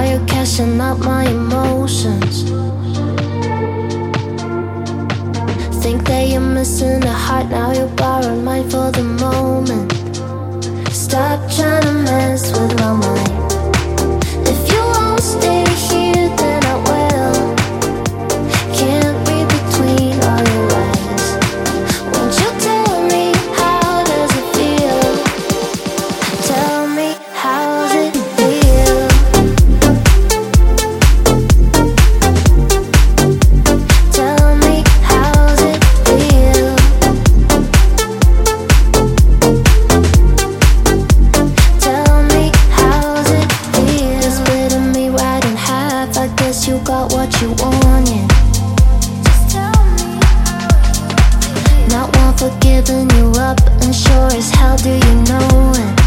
While you're cashing out my emotions. Think that you're missing a heart, now you're borrowing mine for the moment. Stop trying to mess with my mind. If you won't stay here, then I will. Can't read between all your lines. Won't you tell me, how does it feel? Tell me, how's it feel? Tell me, how's it feel? Tell me, how's it feel? You're splitting me right in half. I guess you got what you wanted. Just tell me how you feel. Not one for giving you up, and sure as hell do you know it.